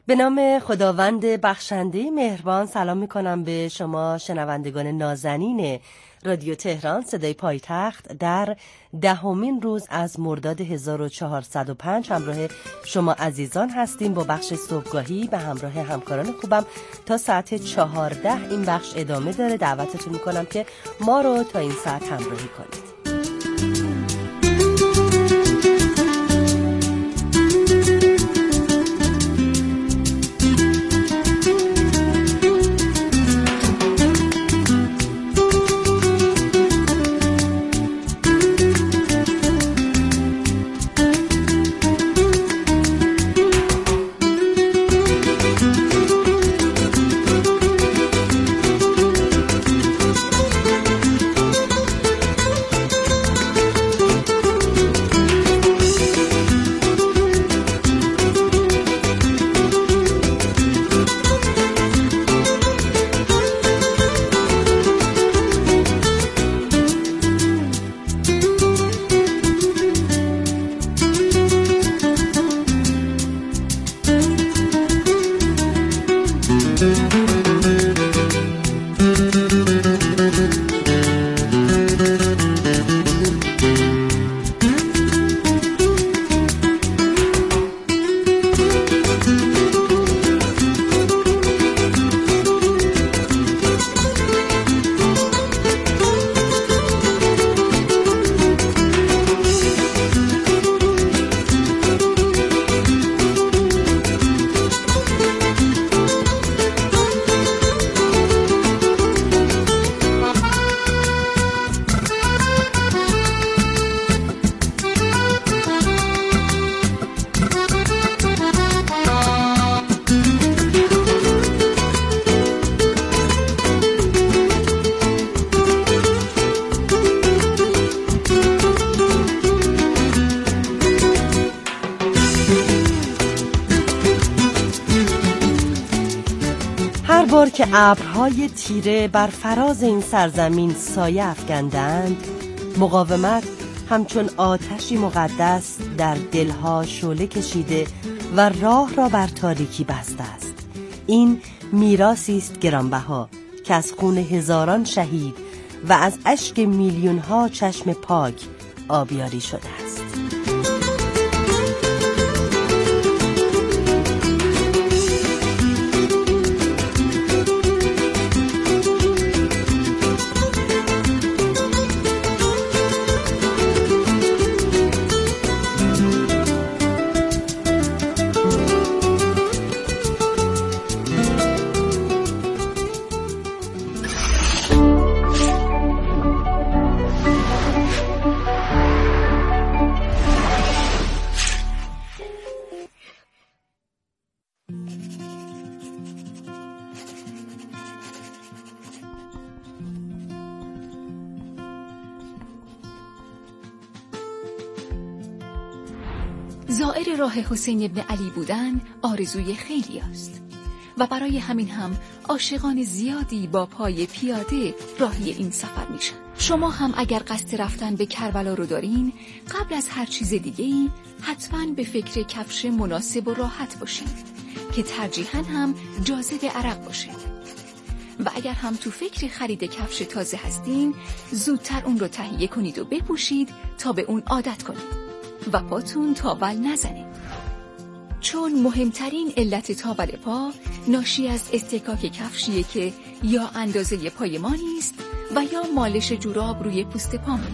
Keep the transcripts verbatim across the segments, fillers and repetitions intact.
به نام خداوند بخشنده مهربان سلام میکنم به شما شنوندگان نازنین رادیو تهران صدای پایتخت. در دهمین روز از مرداد هزار و چهارصد و پنج همراه شما عزیزان هستیم با بخش صبحگاهی به همراه همکاران خوبم تا ساعت چهارده. این بخش ادامه داره. دعوتتون میکنم که ما رو تا این ساعت همراهی کنید. بار که ابرهای تیره بر فراز این سرزمین سایه افکندند، مقاومت همچون آتشی مقدس در دلها شعله کشیده و راه را بر تاریکی بسته است. این میراثی است گرانبها که از خون هزاران شهید و از اشک میلیون‌ها چشم پاک آبیاری شده است. زائر راه حسین ابن علی بودن آرزوی خیلی است و برای همین هم عاشقان زیادی با پای پیاده راهی این سفر میشن. شما هم اگر قصد رفتن به کربلا رو دارین، قبل از هر چیز دیگه‌ای حتما به فکر کفش مناسب و راحت باشین که ترجیحاً هم جاذب عرق باشه. و اگر هم تو فکر خرید کفش تازه هستین، زودتر اون رو تهیه کنید و بپوشید تا به اون عادت کنید و پاتون تاول نزنه، چون مهمترین علت تاول پا ناشی از اصطکاک کفشیه که یا اندازه پای ما نیست و یا مالش جوراب روی پوست پامونه.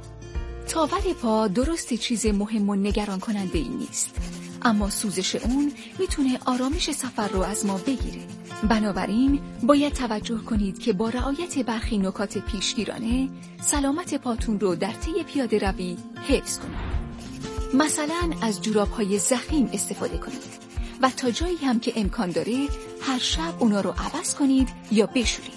تاول پا درست چیز مهم و نگران کننده ای نیست، اما سوزش اون میتونه آرامش سفر رو از ما بگیره. بنابراین باید توجه کنید که با رعایت برخی نکات پیشگیرانه سلامت پاتون رو در طی پیاده روی حفظ کنید. مثلا از جوراب‌های ضخیم استفاده کنید و تا جایی هم که امکان داره هر شب اونا رو عوض کنید یا بشورید.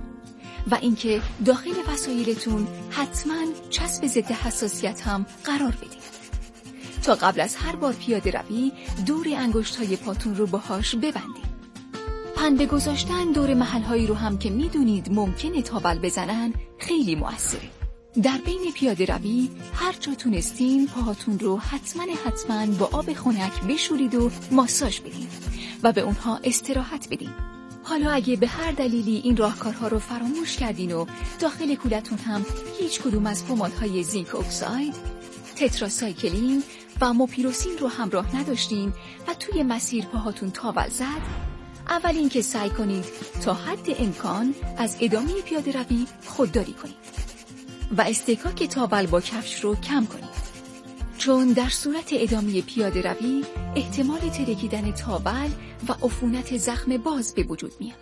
و اینکه داخل وسایلتون حتما چسب ضد حساسیت هم قرار بدید تا قبل از هر بار پیاده روی دور انگشت‌های پاتون رو باهاش ببندید. پنبه گذاشتن دور محل‌هایی رو هم که میدونید ممکنه تاول بزنن خیلی مؤثره. در بین پیاده روی هر جا تونستین پاهاتون رو حتما حتما با آب خنک بشورید و ماساژ بدین و به اونها استراحت بدین. حالا اگه به هر دلیلی این راهکارها رو فراموش کردین و داخل کولتون هم هیچ کدوم از پمادهای زینک اکساید، تتراسایکلین و موپیروسین رو همراه نداشتین و توی مسیر پاهاتون تاول زد، اول این که سعی کنید تا حد امکان از ادامه پیاده روی خودداری کنید و استکاک تاول با کفش رو کم کنید، چون در صورت ادامه پیاده روی احتمال ترکیدن تاول و عفونت زخم باز به وجود میاد.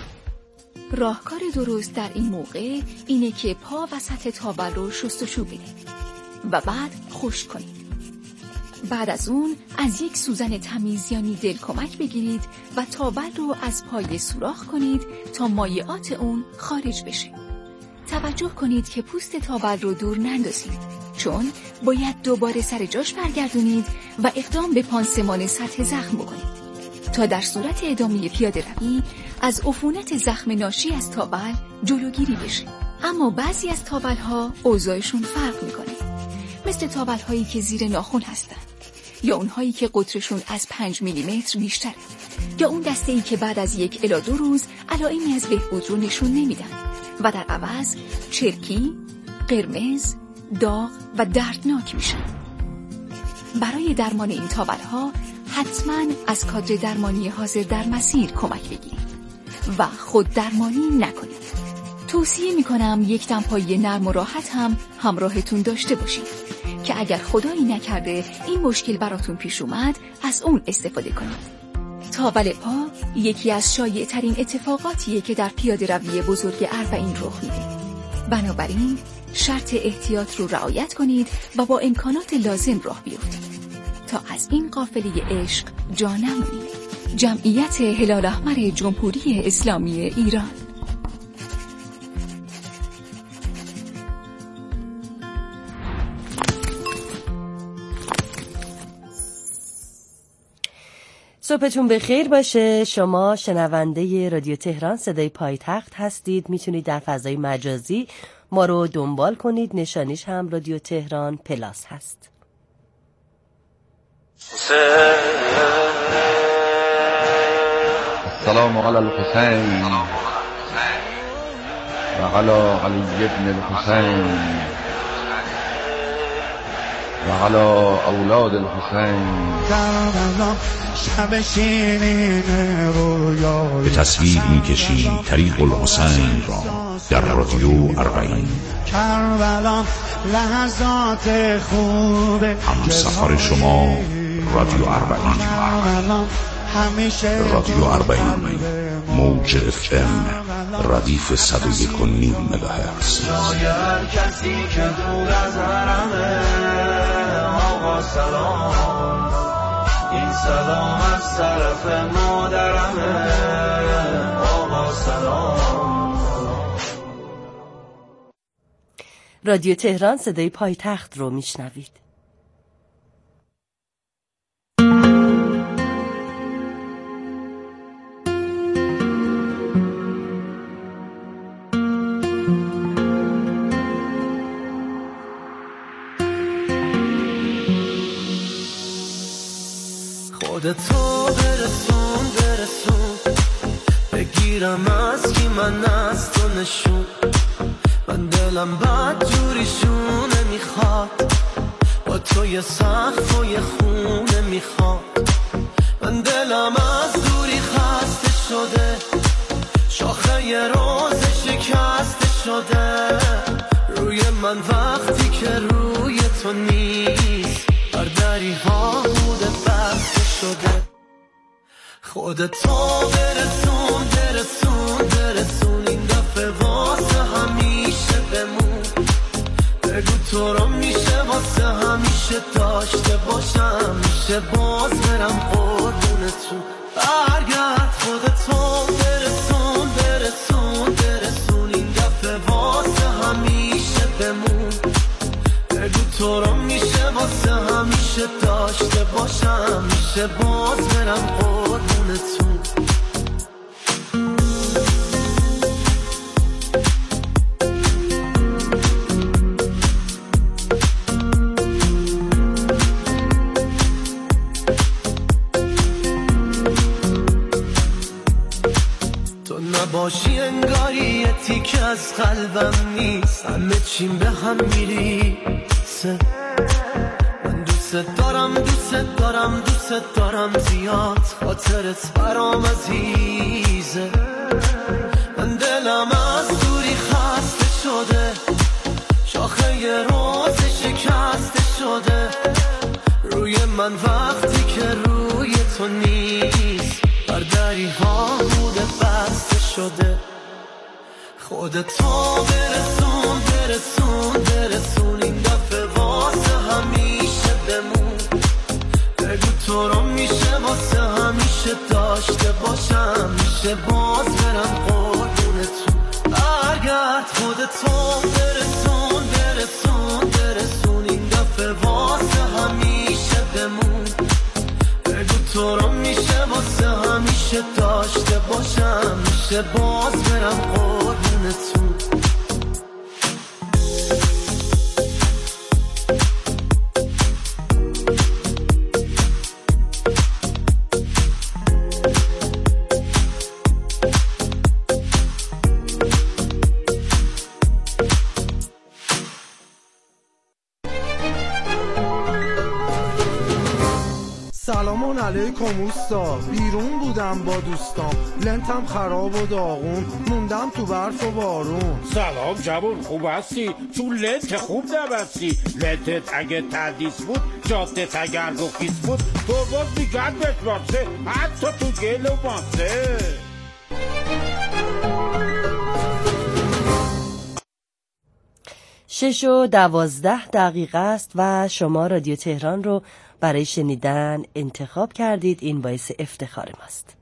راهکار درست در این موقع اینه که پا و سطح تاول رو شستشو بدید و بعد خشک کنید. بعد از اون از یک سوزن تمیز یا نیدل کمک بگیرید و تاول رو از پای سوراخ کنید تا مایعات اون خارج بشه. توجه کنید که پوست تاول رو دور نندازید، چون باید دوباره سر جاش برگردونید و اقدام به پانسمان سطح زخم بکنید تا در صورت ادامه پیاده روی از عفونت زخم ناشی از تاول جلوگیری بشه. اما بعضی از تاول ها اوضاعشون فرق میکنه، مثل تاول هایی که زیر ناخن هستن یا اونهایی که قطرشون از پنج میلیمتر بیشتره یا اون دسته ای که بعد از یک الی دو روز علائمی از بهبود رو نشون نمیدن و در عوض چرکی، قرمز، داغ و دردناک میشن. برای درمان این تاول ها حتما از کادر درمانی حاضر در مسیر کمک بگیرید و خود درمانی نکنید. توصیه میکنم یک دمپایی نرم و راحت هم همراهتون داشته باشید که اگر خدایی نکرده این مشکل براتون پیش اومد از اون استفاده کنید. تاول پا یکی از شایع ترین اتفاقاتیه که در پیاده روی بزرگ اربعین رخ میده. بنابراین شرط احتیاط رو رعایت کنید و با امکانات لازم راه بیفتید تا از این قافله عشق جا نمونید. جمعیت هلال احمر جمهوری اسلامی ایران. صبحتون بخیر باشه. شما شنونده رادیو تهران صدای پایتخت هستید. میتونید در فضای مجازی ما رو دنبال کنید، نشانیش هم رادیو تهران پلاس هست. السلام علی الحسین و علی علی ابن الحسین و علی اولاد الحسین. به تصویر می‌کشیم طریق الحسین را در رادیو اربعین. هم سفر شما رادیو اربعین. رادیو اربعین موج اف ام ردیف صد و یک و نیم مگاهرتز. کسی که دور از حرمه آقا سلام، این سلام از طرف مادرمه آقا سلام. رادیو تهران صدای پایتخت رو میشنوید. خودتو برسون برسون بگیرم از کی من از تو نشون. من دلم بد جوریشونه میخواد با تو یه سقف و یه خونه میخواد. من دلم از دوری خسته شده، شاخه یه روز شکسته شده روی من وقتی که روی تو نیست. بر دری ها بوده بسته شده. خودتو برسون برسون برسون این دفعه واسه همیشه بمون. بگو تو رو میشه واسه همیشه داشته باشم، میشه باز برم قربونتون. برگرد خودتو برسون برسون برسون این دفعه واسه همیشه بمون. بگو تو رو میشه واسه همیشه داشته باشم، میشه باز برم قربونتون. انگاری تیک از قلبم نیست، همه چیم به هم میریسه. من دوست دارم دوست دارم دوست دارم زیاد، خاطرت برام عزیزه. من دلم از دوری خسته شده، شاخه یه روز شکسته شده روی من وقتی که روی تو نیست. بر دری ها بوده بسته شده. خودتو برسون برسون برسون این دفعه واسه همیشه بمون. بگو تو رو میشه واسه همیشه داشته باشم، میشه باز برم قربونتون. برگرد خودتو برسون برسون برسون این دفعه واسه همیشه بمون. بگو تو رو میشه واسه همیشه داشته باشم، میشه باز برم قربونتون. سلام علیکم اوستا، بیرون بودم با دوستام، لنتم خراب و داغون، موندم تو برف و بارون. سلام جوون، خوب هستی؟ چون لنت خوب نبستی. لنتت اگه تدیس بود، جادت اگر رخیص بود، تو باز میگرد بشماسه حتی تو گل و ماسه. شش و دوازده دقیقه است و شما رادیو تهران رو برای شنیدن انتخاب کردید. این باعث افتخار ماست.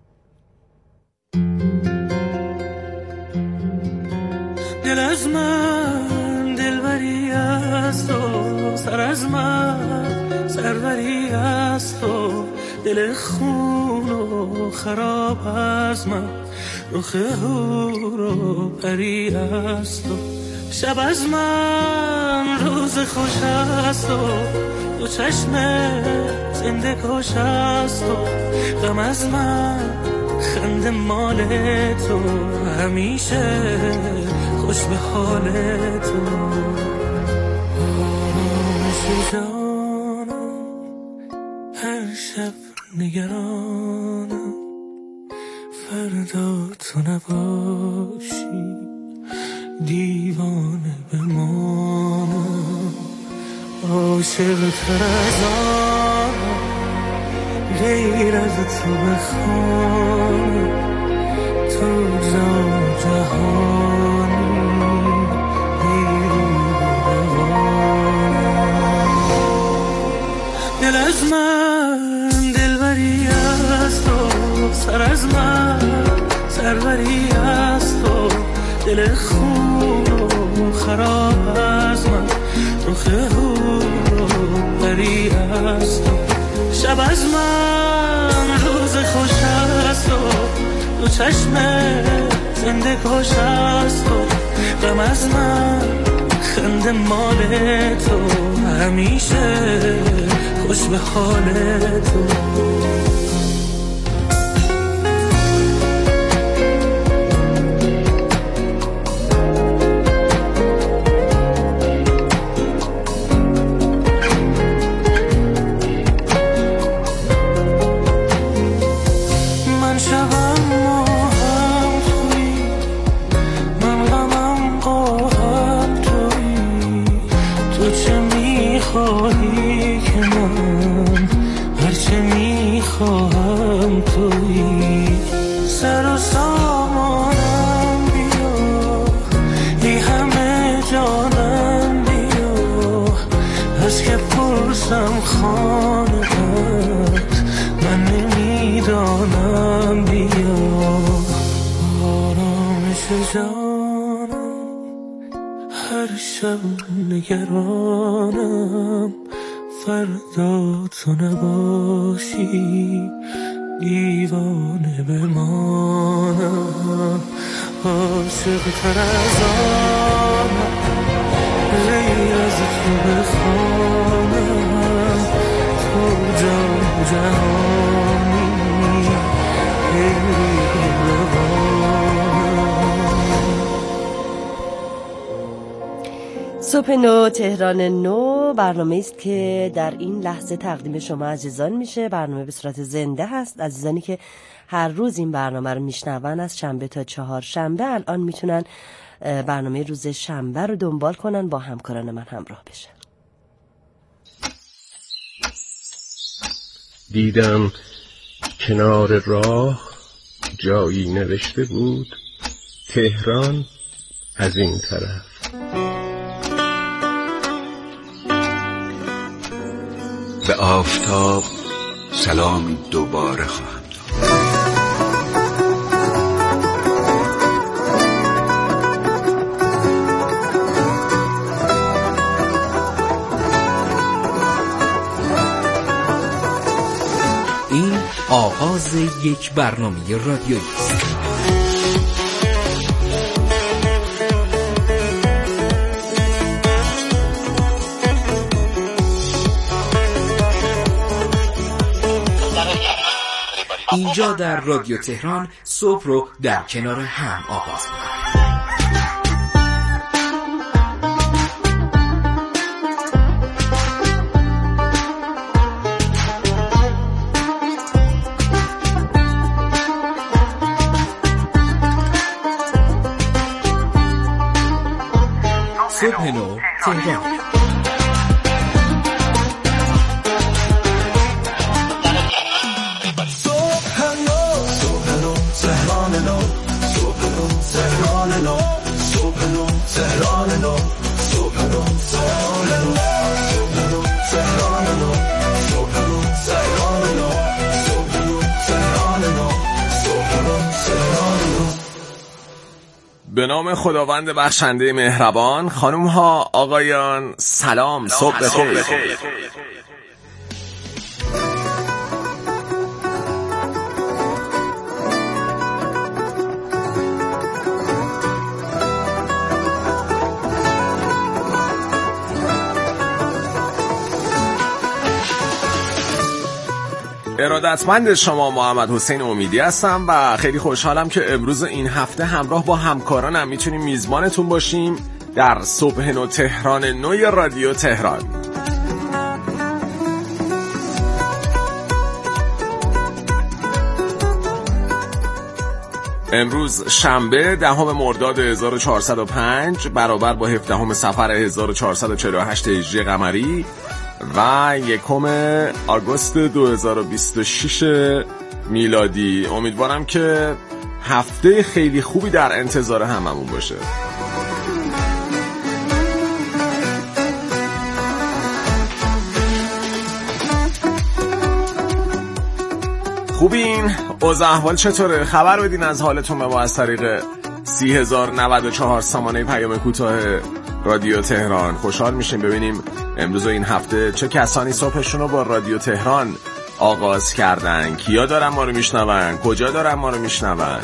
دل از من دلبری است و سر از من سروری است و دل خون و خراب از من رخ هور و پری است و شب از من روز خوش است و دو چشم زنده کش است و غم از من خنده مال تو همیشه خوش به حال تو. آرامش جانم هر شب نگرانم فردا تو نباشی دیوانه بمانم. عاشق تر از آنم غیر از تو بخوانم تو جا جهانی بیرون بوانم. دل از من دلبری است و سر از من سروری است و دل خون و خراب از من رخ هور و پری است و شب از من روز خوش است و دو چشم زنده کش است و غم از من خنده مال تو همیشه خوش به حال تو. نگرانم فردا تو نباشی دیوانه بمانم. عاشق تر از آنم غیر از تو بخوانم تو جان جهانی غیری ببانم. صبح نو تهران نو برنامه است که در این لحظه تقدیم شما عزیزان میشه. برنامه به صورت زنده هست. عزیزانی که هر روز این برنامه رو میشنون از شنبه تا چهار شنبه الان میتونن برنامه روز شنبه رو دنبال کنن، با همکاران من همراه بشن. دیدم کنار راه جایی نوشته بود تهران از این طرف. به آفتاب سلامی دوباره خواهم داد. این آغاز یک برنامه رادیویی است. اینجا در رادیو تهران صبح رو در کنار هم آغاز می‌کنیم. صبح نو تهران. به نام خداوند بخشنده مهربان. خانم ها آقایان سلام، صبح بخیر. ارادتمند شما محمد حسین امیدی هستم و خیلی خوشحالم که امروز این هفته همراه با همکارانم میتونیم میزبانتون باشیم در صبح نو تهران نوی رادیو تهران. امروز شنبه دهم مرداد هزار و چهارصد و پنج برابر با هفدهم صفر هزار و چهارصد و چهل و هشت هجری قمری و یکم آگوست دو هزار و بیست و شش میلادی. امیدوارم که هفته خیلی خوبی در انتظار هممون باشه. خوبین؟ اوضاع احوال چطوره؟ خبر بدین از حالتون به ما از طریق سی هزار و نود و چهار سامانه پیام کوتاه رادیو تهران. خوشحال میشیم ببینیم امروز و این هفته چه کسانی صبحشون رو با رادیو تهران آغاز کردن، کیا دارن ما رو میشنون، کجا دارن ما رو میشنون.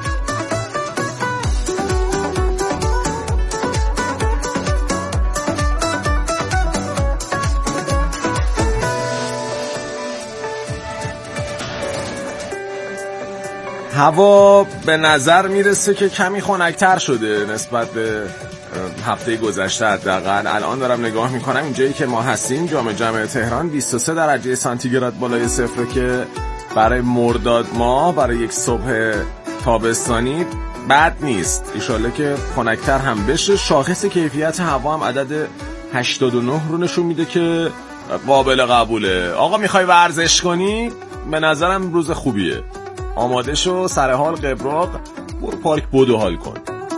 هوا به نظر میرسه که کمی خنک‌تر شده نسبت به هفته گذشته. حداقل الان دارم نگاه میکنم اینجایی که ما هستیم جامع جمع تهران بیست و سه درجه سانتیگراد بالای صفر که برای مرداد ماه برای یک صبح تابستانی بد نیست. ایشالله که خنک‌تر هم بشه. شاخص کیفیت هوا هم عدد هشتاد و نه رو نشون میده که قابل قبوله. آقا میخوای ورزش کنی؟ به نظرم روز خوبیه. آماده شو، سر حال قبراق، برو پارک بدو حال کن.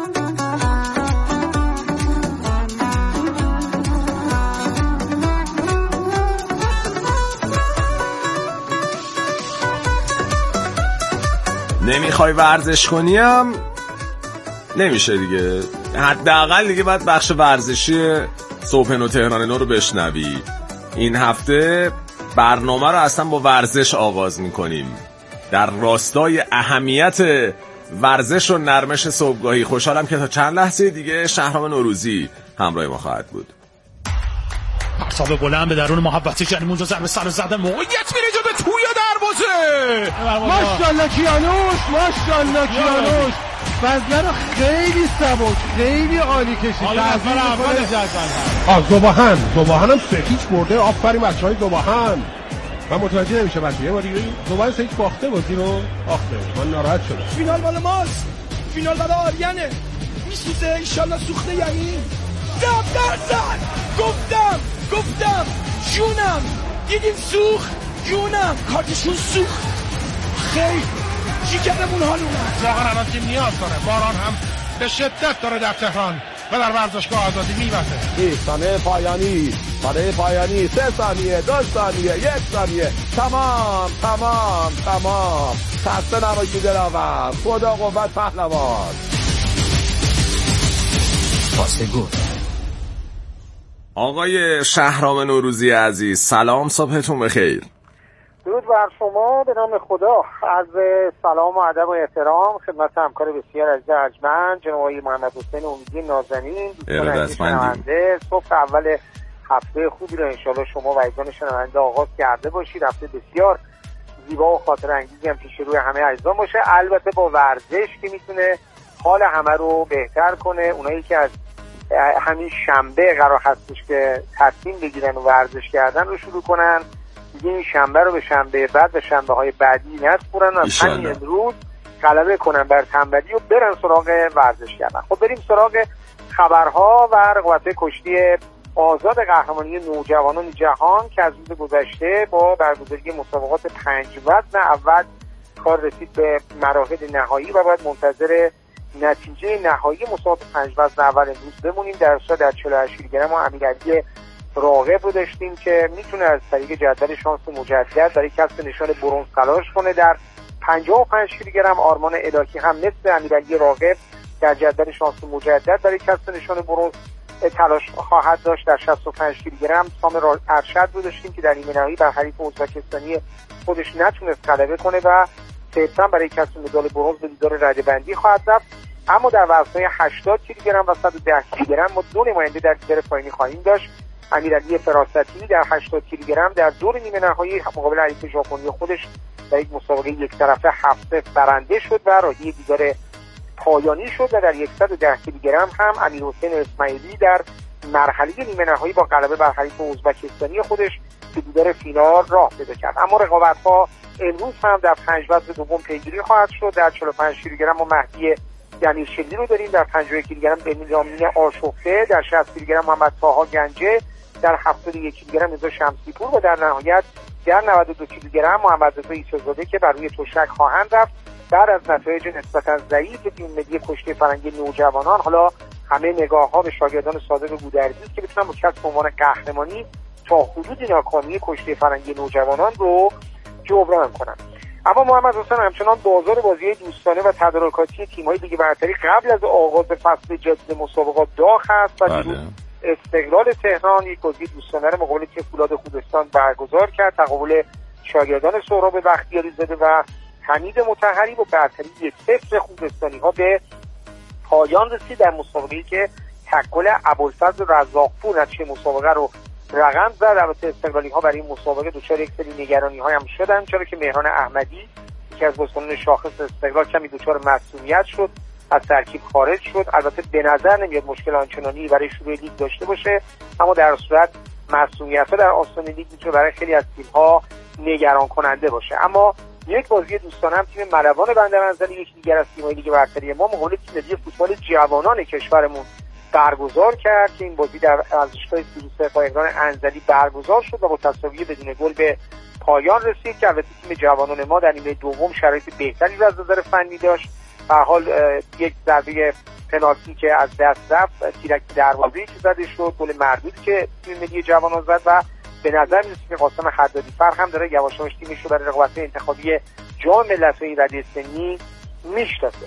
نمیخوای ورزش کنیم نمیشه دیگه. حداقل دیگه باید بخش ورزشی صبح نو تهران نو رو بشنوی. این هفته برنامه رو اصلا با ورزش آغاز میکنیم در راستای اهمیت ورزش و نرمش صبحگاهی. خوشحالم که تا چند لحظه دیگه شهرام نوروزی همراه ما خواهد بود. پرتاب بلند به درون محبتی جنیمونجا ضربه سر زدن موقعیت میره به توی دروازه. ماشاءالله کیانوش، ماشاءالله کیانوش. فضله رو خیلی سبک خیلی عالی کشید. حالا نفر اول جدول آ زباهن زباهن هم سه برده. آفرین بچهای زباهن. من متوجه نمیشه بچه یه بار دیگه زباهن سه باخته بازی رو. آخه من ناراحت شدم. فینال مال ماست. فینال برای آریانه. میسوزه ان شاء الله سوخته. یعنی صد درصد گفتم گفتم جونم دیدیم سوخت جونم کارتشون سوخت. خیلی جیگرمون حال اومد. واقعا الان تیم نیاز داره. باران هم به شدت داره در تهران و در ورزشگاه آزادی میوزه. ثانیه پایانی ثانیه پایانی سه ثانیه دو ثانیه یک ثانیه تمام تمام تمام. خسته نباشید دلاور. خدا قوت پهلوان. پاس گل. آقای شهرام نوروزی عزیز سلام، صبحتون بخیر. درود بر شما به نام خدا. عرض سلام و ادب و احترام خدمت همکار بسیار عزیز ارجمند جناب آقای محمد حسین امیدی نازنین. دوستان صبح اول هفته خوبی رو انشالله شما و ایزان شنونده آغاز کرده باشید. هفته بسیار زیبا و خاطر انگیزی هم پیش روی همه عزیزان باشه، البته با ورزش که میتونه حال همه رو بهتر کنه. اونایی که از همین شنبه قرار هستش که تصمیم بگیرن و ورزش کردن رو شروع کنن، دیگه این شنبه رو به شنبه بعد و شنبه های بعدی نسپرن، از همین امروز غلبه کنن بر تنبلی و برن سراغ ورزش کردن. خب بریم سراغ خبرها و رقابت‌های کشتی آزاد قهرمانی نوجوانان جهان که از روز گذشته با برگزاری مسابقات پنج وزن اول کار رسید به مراحل نهایی و باید منتظر نتیجه نهایی مسابقات پنج وزن اول امروز بمونیم. در صورت در چهل و هشت کیلوگرم ما امیرعلی راغب رو داشتیم که میتونه از طریق جدول شانس مجدد برای کسب نشان برنز تلاش کنه. در پنجاه و پنج کیلوگرم آرمان الهی هم مثل امیرعلی راغب در جدول شانس مجدد برای کسب نشان برنز تلاش خواهد داشت. در شصت و پنج کیلوگرم سامر ارشد رو داشتیم که در نیمه نهایی بر حریف ازبکستانی خودش نتونست غلبه کنه و صرفاً برای کسب مدال برنز به دیدار رده‌بندی خواهد رفت. اما در وزن‌های هشتاد کیلوگرم و صد و ده کیلوگرم ما دو نماینده در دیدار پایانی خواهیم داشت. امیرعلی فراستی در هشتاد کیلوگرم در دور نیمه نهایی مقابل حریف ژاپنی خودش در یک مسابقه یک طرفه هفت برنده شد و راهی دیدار پایانی شد و در صد و ده کیلوگرم هم امیرحسین اسماعیلی در مرحله نیمه نهایی با غلبه بر حریف ازبکستانی خودش به دیدار فینال راه پیدا کرد. اما رقابت‌ها امروز هم در پنج وزن دوم پیگیری خواهد شد. در چهل و پنج کیلوگرم ما مهدی دمیرشلی رو داریم، در پنجاه کیلوگرم بنیامین آشفته، در شصت کیلوگرم محمد طاها گنجه، در هفتاد و یک کیلوگرم رضا شمسیپور و در نهایت در نود و دو کیلوگرم محمد رضا عیسی‌زاده که بر روی تشک خواهند رفت. بعد از نتایج نسبتا ضعیف تیم ملی کشتی فرنگی نوجوانان حالا همه نگاه‌ها به شاگردان صادق گودرزی است که بتونن با کسب عنوان قهرمانی تا حدودی ناکامی کشتی فرنگی نوجوانان رو جبران کنن. اما محمد حسین همچنان بازار بازی دوستانه و تدارکاتی تیم‌های لیگ برتری قبل از آغاز فصل جدید مسابقات داغ است و دیروز استقلال تهران یک بازی دوستانه را مقابل تیم فولاد خوزستان برگزار کرد. تقابل شاگردان سهراب بختیاری زاده و حمید مطهری با برتری یک صفر خوزستانی‌ها به پایان رسید در مسابقه‌ای که تکل ابوالفضل رزاقپور نتیجه مسابقه رو رقم زد. البته استقلالی‌ها برای این مسابقه دچار یک سری نگرانی‌های هم شدن، چرا که مهران احمدی که از بازیکنان شاخص استقلال کمی دچار معصومیت شد، از ترکیب خارج شد. البته به نظر نمیاد مشکل آنچنانی برای شروع لیگ داشته باشه، اما در صورت معصومیت‌ها در آستان لیگ میتونه برای خیلی از تیم‌ها نگران کننده باشه. اما یک بازی دوستانه هم تیم ملوان بندرمنزل یک دیگر از تیم‌های لیگ برتری ما مقابل تیم ملی فوتبال جوانان کشورمون برگزار کرد که این بازی در ورزشگاه سیروس پایگان انزلی برگزار شد و با تساوی بدون گل به پایان رسید که البته تیم جوانان ما در نیمه دوم شرایط بهتری از نظر فنی داشت. به هر حال یک ضربه پنالتی که از دست رفت، تیرک دروازه‌ای که زده شد، گل مردود که تیم ملی جوانان زد و به نظر میاد که قاسم حدادی فر هم داره یواش یواش تیمش رو برای رقابت‌های انتخابی جام ملت‌های رده سنی میشناسه.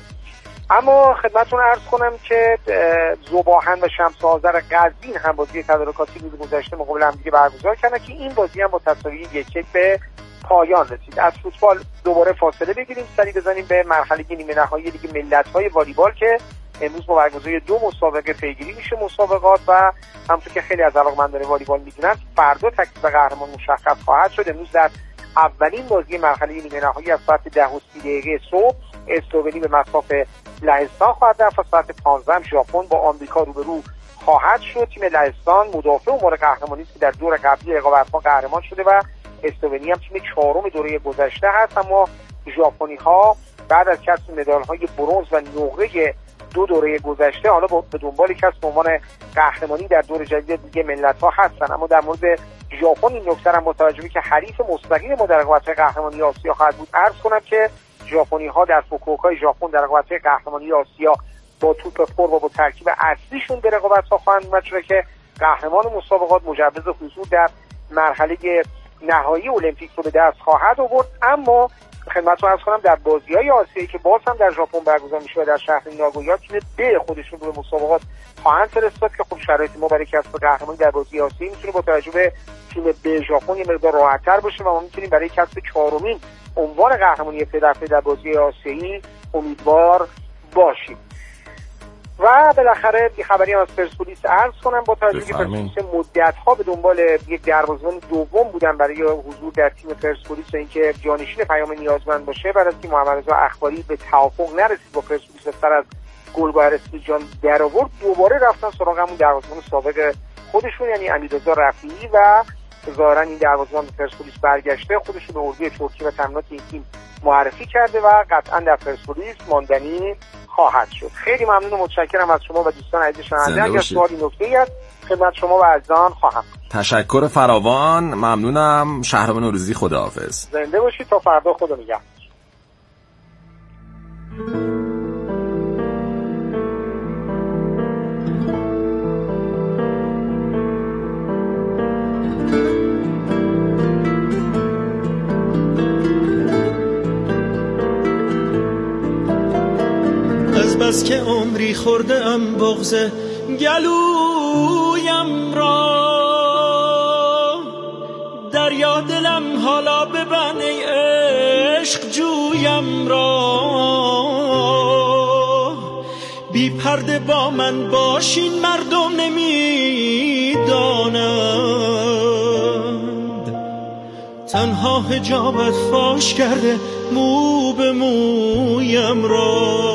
اما خدمتتون عرض کنم که ذوباهن و شمس آذر قزوین هم بازی تدارکاتی روز گذشته مقابل هم دیگه برگزار کردن که این بازی هم با تساوی یک یک به پایان رسید. از فوتبال دوباره فاصله بگیریم، سری بزنیم به مرحله نیمه نهایی لیگ ملت‌های والیبال که امروز با برگزاری دو مسابقه پیگیری میشه مسابقات و همونطور که خیلی از علاقه‌مندان والیبال میدونن فردا تکلیف قهرمان مشخص خواهد شد. امروز در اولین بازی مرحله نیمه نهایی از ساعت ده و سی دقیقه صبح اسلوونی به مصاف لهستان خواهد رفت و ساعت پانزده ژاپن با آمریکا روبرو خواهد شد. تیم لهستان مدافع امور قهرمانی است که در دور قبلی رقابت‌ها قهرمان شده و اسلوونی هم تیم چهارم دوره گذشته هست، اما ژاپنی‌ها بعد از کسب مدال‌های برنز و نقره دو دوره گذشته حالا به دنبال کسب عنوان قهرمانی در دور جدید دیگه ملت‌ها هستن. اما در مورد ژاپن این نکته هم با توجه که حریف مستقیم ما در رقابت‌های قهرمانی آسیا خواهد بود عرض کنم که ژاپنی‌ها در فوکووکای ژاپن در رقابت‌های قهرمانی آسیا با توپ پر و با ترکیب اصلیشون به رقابت‌ها خواهند اومد، چون که قهرمان مسابقات مجوز حضور در مرحله نهایی المپیک رو به دست خواهد آورد. اما خدمتتون عرض کنم در بازی‌های آسیایی که باز هم در ژاپن برگزار میشه و در شهر ناگویا تیم به خودشون رو به مسابقات خواهند فرستاد که خب شرایط ما برای کسب قهرمانی در بازی آسیایی میتونه با توجه به تیم به ژاپن یه مقدار راحت‌تر باشه و ما میتونیم برای کسب چهارمین عنوان قهرمانی پدرپی در بازی آسیایی امیدوار باشیم. و بالاخره یه خبری هم از پرسپولیس عرض کنم با توجه به پرسپولیس مدت‌ها به دنبال یک دروازه‌بان دوم بودن برای حضور در تیم پرسپولیس و اینکه جانشین پیام نیازمند باشه. بعد از اینکه محمد رضا اخباری به توافق نرسید با پرسپولیس و سر از گلگهر اسپیجان در آورد، دوباره رفتن سراغ همون دروازه‌بان سابق خودشون یعنی امیررضا رفیعی و ظاهرا این دروازه‌بان پرسپولیس برگشته خودش رو به اردوی ترکیه و تمرینات این تیم معرفی کرده و قطعا در پرسپولیس ماندنی خواهد شد. خیلی ممنون و متشکرم از شما و دوستان عزیز شنونده. اگر سوالی نکته‌ای هست خدمت شما و عزیزان خواهم. تشکر فراوان، ممنونم. شهرام نوروزی، خداحافظ. زنده باشید تا فردا، خدا نگهدار. بس که عمری خورده ام بغض گلویم را، دریا دلم حالا ببن ای عشق جویم را، بی پرده با من باشین مردم نمیدانند، تنها حجابت فاش کرده مو به مویم را،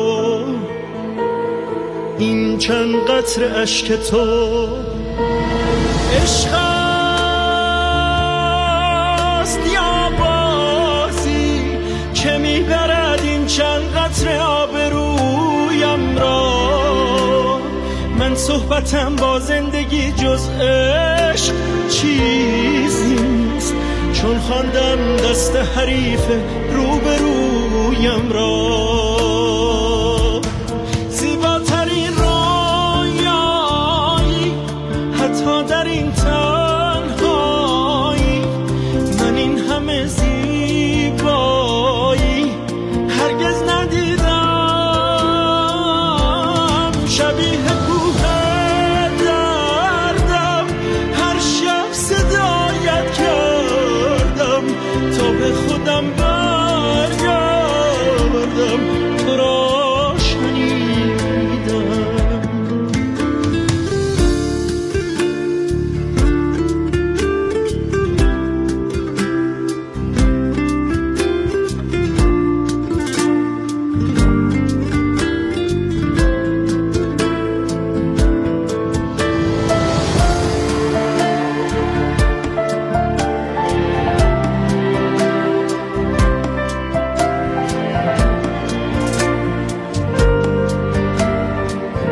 این چند قطر اشک تو عشق است یا بازی که میبرد این چند قطر آبرویم را، من صحبتم با زندگی جز عشق چیزی نیست، چون خواندم دست حریف روبرویم را، در این تنهایی من این همه زیبایی هرگز ندیدم، شبیه